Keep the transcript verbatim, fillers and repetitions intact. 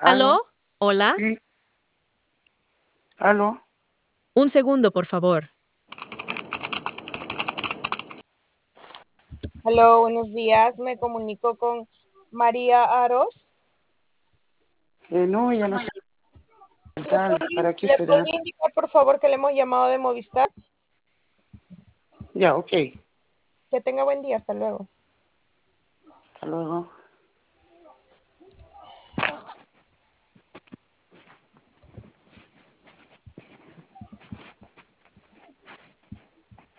¿Aló? ¿Aló? ¿Hola? Sí, aló. Un segundo, por favor. Hola, buenos días. Me comunico con María Aros. Eh, no, ella no está. ¿Le Tal, podría, ¿para qué le será? podría indicar, por favor, que le hemos llamado de Movistar? Ya, ok. Que tenga buen día. Hasta luego. Hasta luego.